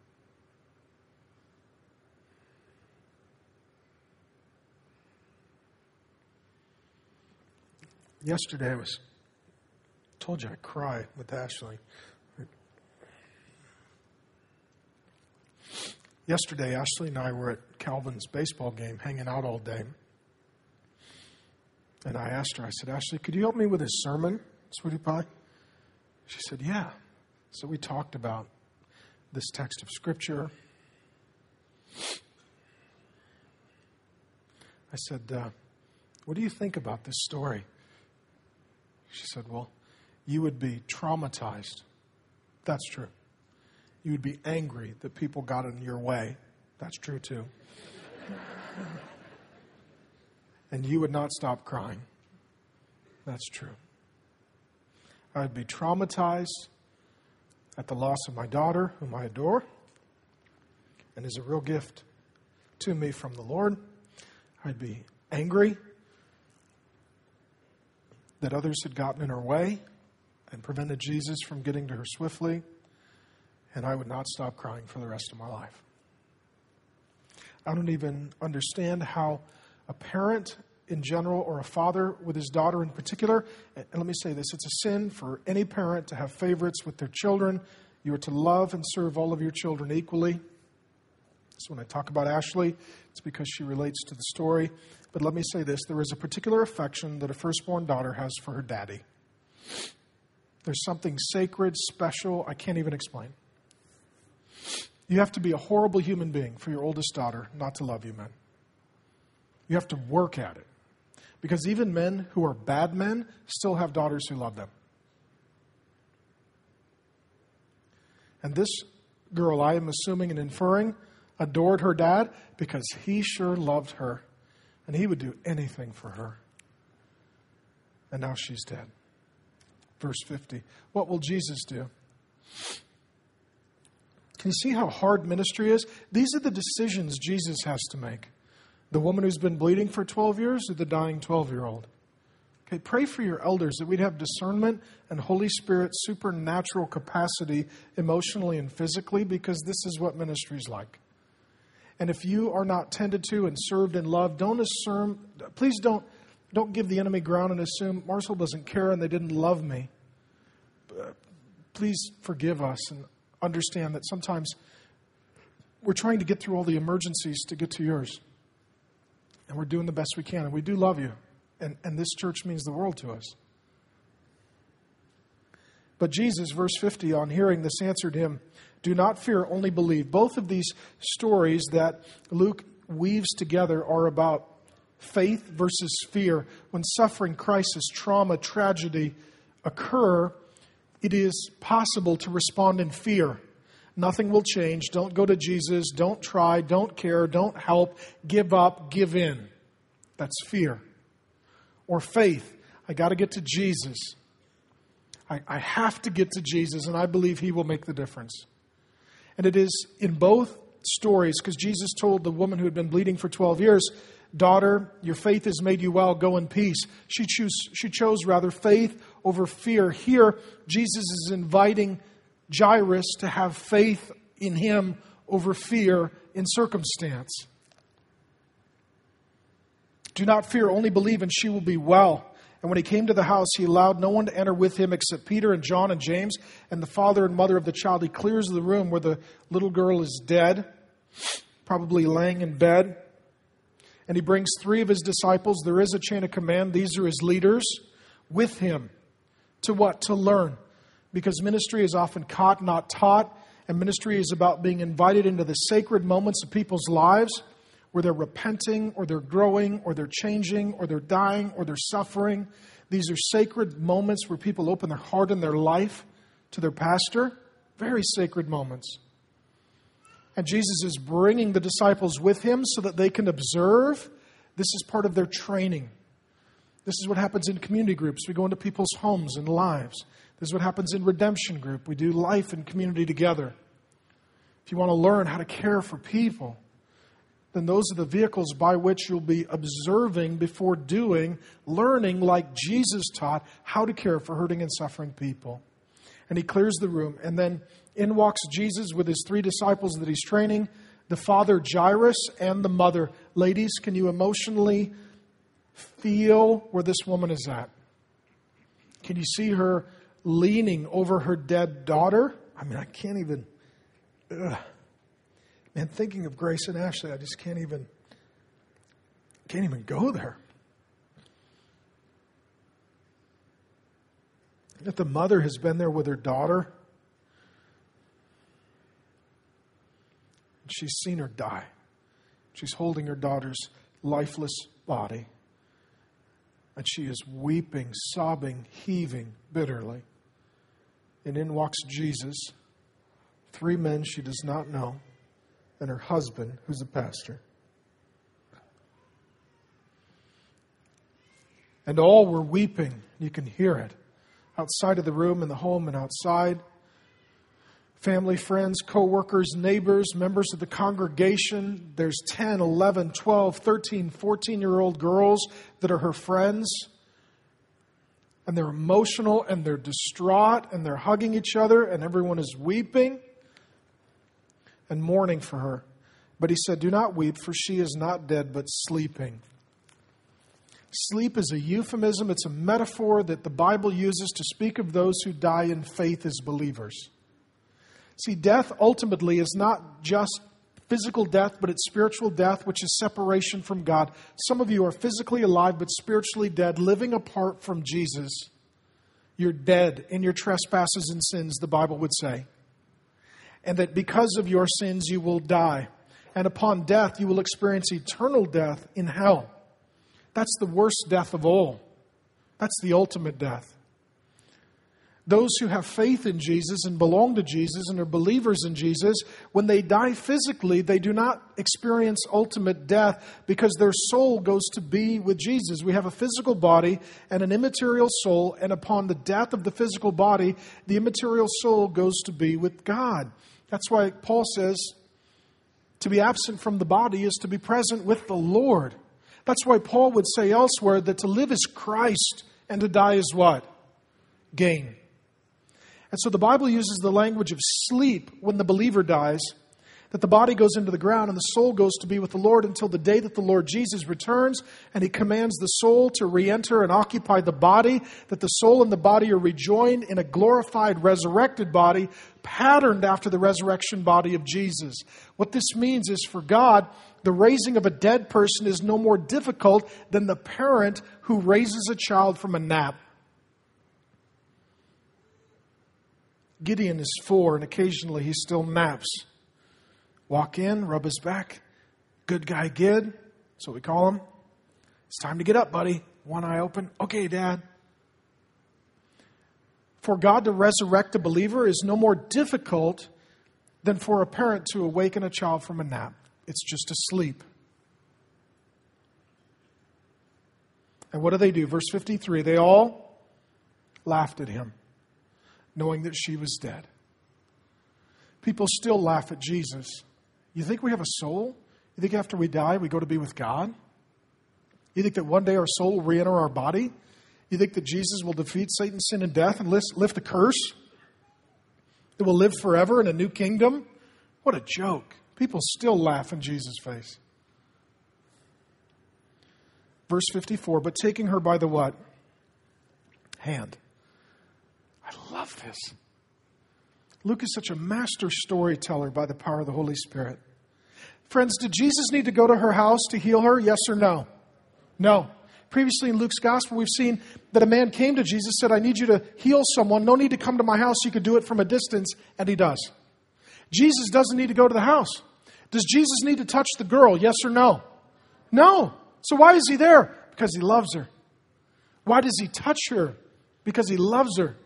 Yesterday I was told you I cried with Ashley. Yesterday, Ashley and I were at Calvin's baseball game, hanging out all day. And I asked her, I said, Ashley, could you help me with his sermon, sweetie pie? She said, yeah. So we talked about this text of Scripture. I said, uh, what do you think about this story? She said, well, you would be traumatized. That's true. You would be angry that people got in your way. That's true too. And you would not stop crying. That's true. I would be traumatized at the loss of my daughter, whom I adore, and is a real gift to me from the Lord. I'd be angry that others had gotten in her way and prevented Jesus from getting to her swiftly, and I would not stop crying for the rest of my life. I don't even understand how a parent in general or a father with his daughter in particular, and let me say this, it's a sin for any parent to have favorites with their children. You are to love and serve all of your children equally. So when I talk about Ashley, it's because she relates to the story. But let me say this, there is a particular affection that a firstborn daughter has for her daddy. There's something sacred, special, I can't even explain. You have to be a horrible human being for your oldest daughter not to love you, men. You have to work at it. Because even men who are bad men still have daughters who love them. And this girl, I am assuming and inferring, adored her dad because he sure loved her. And he would do anything for her. And now she's dead. Verse fifty. What will Jesus do? Can you see how hard ministry is? These are the decisions Jesus has to make. The woman who's been bleeding for twelve years or the dying twelve-year-old? Okay, pray for your elders that we'd have discernment and Holy Spirit supernatural capacity emotionally and physically, because this is what ministry is like. And if you are not tended to and served and loved, don't assume, please don't, don't give the enemy ground and assume Marshall doesn't care and they didn't love me. Please forgive us and understand that sometimes we're trying to get through all the emergencies to get to yours. And we're doing the best we can. And we do love you. And, and this church means the world to us. But Jesus, verse fifty, on hearing this answered him, "Do not fear, only believe." Both of these stories that Luke weaves together are about faith versus fear. When suffering, crisis, trauma, tragedy occur, it is possible to respond in fear. Nothing will change. Don't go to Jesus. Don't try. Don't care. Don't help. Give up. Give in. That's fear. Or faith. I got to get to Jesus. I, I have to get to Jesus, and I believe He will make the difference. And it is in both stories, because Jesus told the woman who had been bleeding for twelve years, "Daughter, your faith has made you well. Go in peace." She chose, she chose rather faith over fear. Here, Jesus is inviting Jairus to have faith in Him over fear in circumstance. "Do not fear, only believe, and she will be well." And when he came to the house, he allowed no one to enter with him except Peter and John and James and the father and mother of the child. He clears the room where the little girl is dead, probably laying in bed. And he brings three of his disciples. There is a chain of command. These are his leaders with him. To what? To learn. Because ministry is often caught, not taught. And ministry is about being invited into the sacred moments of people's lives where they're repenting, or they're growing, or they're changing, or they're dying, or they're suffering. These are sacred moments where people open their heart and their life to their pastor. Very sacred moments. And Jesus is bringing the disciples with him so that they can observe. This is part of their training. This is what happens in community groups. We go into people's homes and lives. This is what happens in Redemption Group. We do life and community together. If you want to learn how to care for people, then those are the vehicles by which you'll be observing before doing, learning like Jesus taught how to care for hurting and suffering people. And he clears the room. And then in walks Jesus with his three disciples that he's training, the father Jairus and the mother. Ladies, can you emotionally feel where this woman is at? Can you see her leaning over her dead daughter? I mean, I can't even... Ugh. Man, thinking of Grace and Ashley, I just can't even, can't even go there. That the mother has been there with her daughter. She's seen her die. She's holding her daughter's lifeless body. And she is weeping, sobbing, heaving bitterly. And in walks Jesus, three men she does not know, and her husband, who's a pastor. And all were weeping. You can hear it. Outside of the room, in the home and outside. Family, friends, co-workers, neighbors, members of the congregation. There's ten, eleven, twelve, thirteen, fourteen-year-old girls that are her friends. And they're emotional and they're distraught and they're hugging each other and everyone is weeping and mourning for her. But he said, "Do not weep, for she is not dead, but sleeping." Sleep is a euphemism. It's a metaphor that the Bible uses to speak of those who die in faith as believers. See, death ultimately is not just physical death, but it's spiritual death, which is separation from God. Some of you are physically alive, but spiritually dead, living apart from Jesus. You're dead in your trespasses and sins, the Bible would say. And that because of your sins, you will die. And upon death, you will experience eternal death in hell. That's the worst death of all. That's the ultimate death. Those who have faith in Jesus and belong to Jesus and are believers in Jesus, when they die physically, they do not experience ultimate death because their soul goes to be with Jesus. We have a physical body and an immaterial soul, and upon the death of the physical body, the immaterial soul goes to be with God. That's why Paul says to be absent from the body is to be present with the Lord. That's why Paul would say elsewhere that to live is Christ and to die is what? Gain. And so the Bible uses the language of sleep when the believer dies, that the body goes into the ground and the soul goes to be with the Lord until the day that the Lord Jesus returns and He commands the soul to re-enter and occupy the body, that the soul and the body are rejoined in a glorified, resurrected body, patterned after the resurrection body of Jesus. What this means is for God, the raising of a dead person is no more difficult than the parent who raises a child from a nap. Gideon is four and occasionally he still naps. Walk in, rub his back. Good guy, Gid. That's what we call him. It's time to get up, buddy. One eye open. Okay, Dad. For God to resurrect a believer is no more difficult than for a parent to awaken a child from a nap. It's just asleep. And what do they do? Verse fifty-three, they all laughed at him, knowing that she was dead. People still laugh at Jesus. You think we have a soul? You think after we die, we go to be with God? You think that one day our soul will re-enter our body? You think that Jesus will defeat Satan, sin, and death and lift, lift a curse? That we'll live forever in a new kingdom? What a joke. People still laugh in Jesus' face. Verse fifty-four, but taking her by the what? Hand. I love this. Luke is such a master storyteller by the power of the Holy Spirit. Friends, did Jesus need to go to her house to heal her? Yes or no? No. Previously in Luke's gospel, we've seen that a man came to Jesus, said, I need you to heal someone. No need to come to my house. You could do it from a distance. And he does. Jesus doesn't need to go to the house. Does Jesus need to touch the girl? Yes or no? No. So why is he there? Because he loves her. Why does he touch her? Because he loves her.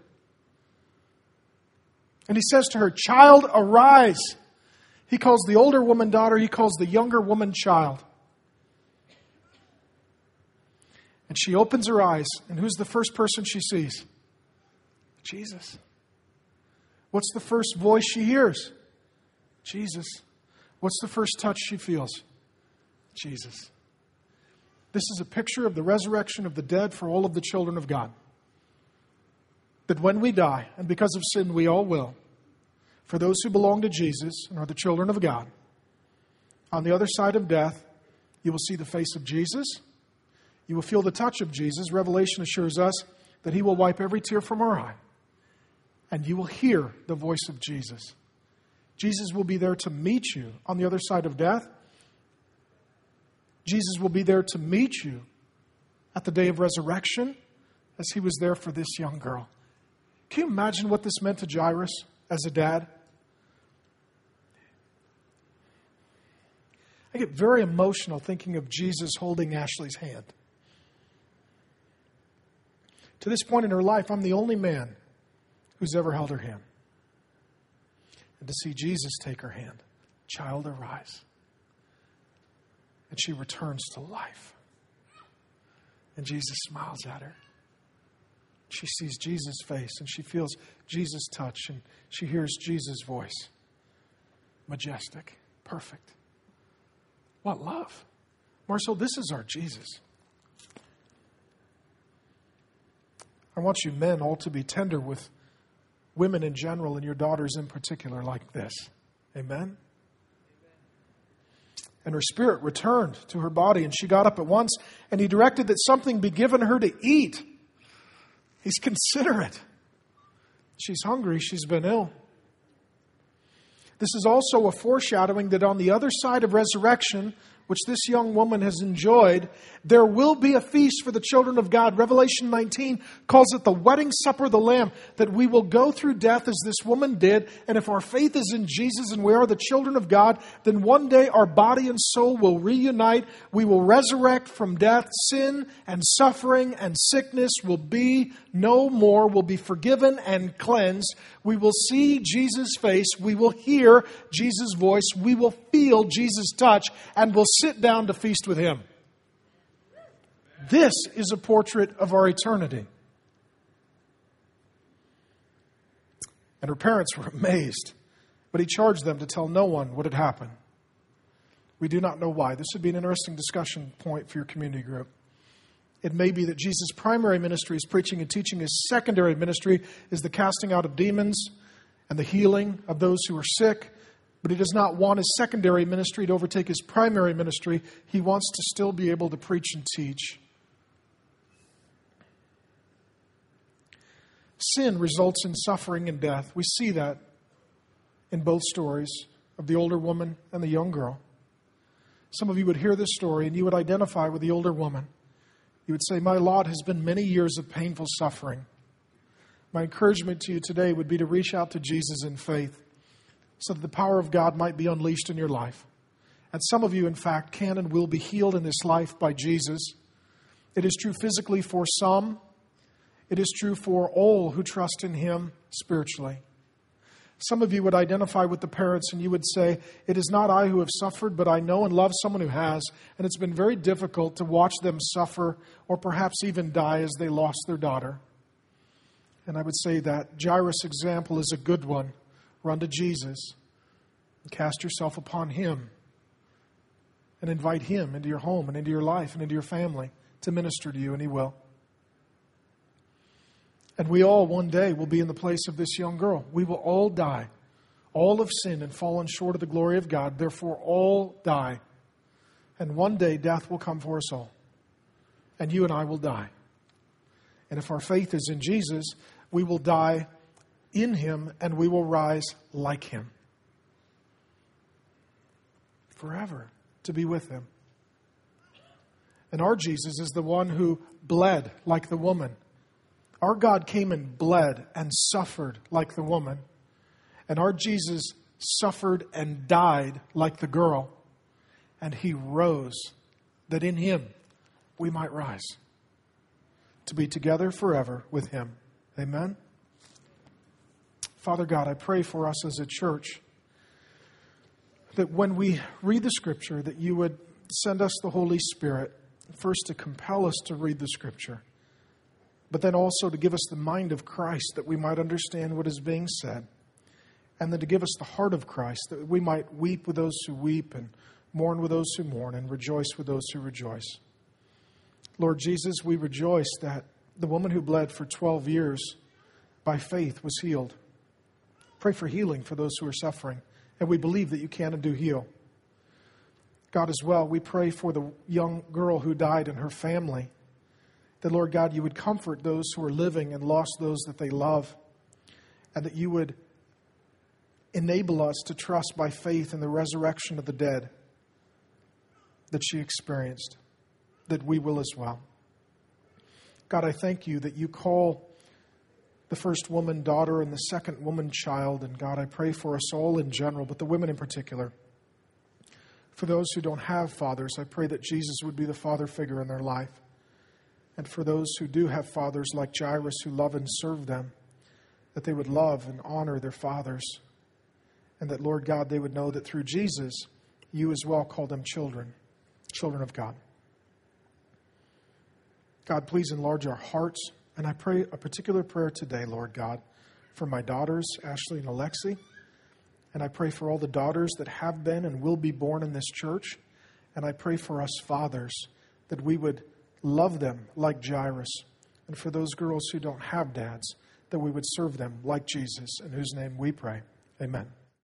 And he says to her, child, arise. He calls the older woman daughter. He calls the younger woman child. And she opens her eyes. And who's the first person she sees? Jesus. What's the first voice she hears? Jesus. What's the first touch she feels? Jesus. This is a picture of the resurrection of the dead for all of the children of God. That when we die, and because of sin we all will, for those who belong to Jesus and are the children of God, on the other side of death, you will see the face of Jesus. You will feel the touch of Jesus. Revelation assures us that He will wipe every tear from our eye. And you will hear the voice of Jesus. Jesus will be there to meet you on the other side of death. Jesus will be there to meet you at the day of resurrection as He was there for this young girl. Can you imagine what this meant to Jairus as a dad? I get very emotional thinking of Jesus holding Ashley's hand. To this point in her life, I'm the only man who's ever held her hand. And to see Jesus take her hand, child, arise. And she returns to life. And Jesus smiles at her. She sees Jesus' face and she feels Jesus' touch and she hears Jesus' voice. Majestic. Perfect. What love. Marcel, this is our Jesus. I want you men all to be tender with women in general and your daughters in particular like this. Amen? And her spirit returned to her body and she got up at once and He directed that something be given her to eat. He's considerate. She's hungry. She's been ill. This is also a foreshadowing that on the other side of resurrection, which this young woman has enjoyed, there will be a feast for the children of God. Revelation nineteen calls it the wedding supper of the Lamb, that we will go through death as this woman did. And if our faith is in Jesus and we are the children of God, then one day our body and soul will reunite. We will resurrect from death. Sin and suffering and sickness will be no more, will be forgiven and cleansed. We will see Jesus' face. We will hear Jesus' voice. We will feel Jesus' touch and will sit down to feast with Him. This is a portrait of our eternity. And her parents were amazed But he charged them to tell no one what had happened. We do not know why. This would be an interesting discussion point for your community group. It may be that Jesus' primary ministry is preaching and teaching. His secondary ministry is the casting out of demons and the healing of those who are sick. But he does not want his secondary ministry to overtake his primary ministry. He wants to still be able to preach and teach. Sin results in suffering and death. We see that in both stories of the older woman and the young girl. Some of you would hear this story and you would identify with the older woman. You would say, my lot has been many years of painful suffering. My encouragement to you today would be to reach out to Jesus in faith so that the power of God might be unleashed in your life. And some of you, in fact, can and will be healed in this life by Jesus. It is true physically for some. It is true for all who trust in Him spiritually. Some of you would identify with the parents and you would say, it is not I who have suffered, but I know and love someone who has. And it's been very difficult to watch them suffer or perhaps even die as they lost their daughter. And I would say that Jairus' example is a good one. Run to Jesus and cast yourself upon Him and invite Him into your home and into your life and into your family to minister to you, and He will. And we all one day will be in the place of this young girl. We will all die. All have sinned and fallen short of the glory of God. Therefore, all die. And one day, death will come for us all. And you and I will die. And if our faith is in Jesus, we will die in Him and we will rise like Him. Forever to be with Him. And our Jesus is the one who bled like the woman. Our God came and bled and suffered like the woman. And our Jesus suffered and died like the girl. And He rose that in Him we might rise to be together forever with Him. Amen. Father God, I pray for us as a church that when we read the Scripture, that you would send us the Holy Spirit, first to compel us to read the Scripture, but then also to give us the mind of Christ that we might understand what is being said, and then to give us the heart of Christ that we might weep with those who weep and mourn with those who mourn and rejoice with those who rejoice. Lord Jesus, we rejoice that the woman who bled for twelve years by faith was healed. Pray for healing for those who are suffering, and we believe that you can and do heal. God, as well, we pray for the young girl who died and her family, that, Lord God, you would comfort those who are living and lost those that they love, and that you would enable us to trust by faith in the resurrection of the dead that she experienced, that we will as well. God, I thank you that you call the first woman daughter and the second woman child, and God, I pray for us all in general, but the women in particular. For those who don't have fathers, I pray that Jesus would be the father figure in their life. And for those who do have fathers like Jairus who love and serve them, that they would love and honor their fathers. And that, Lord God, they would know that through Jesus, you as well call them children, children of God. God, please enlarge our hearts. And I pray a particular prayer today, Lord God, for my daughters, Ashley and Alexi. And I pray for all the daughters that have been and will be born in this church. And I pray for us fathers that we would love them like Jairus. And for those girls who don't have dads, that we would serve them like Jesus, in whose name we pray. Amen.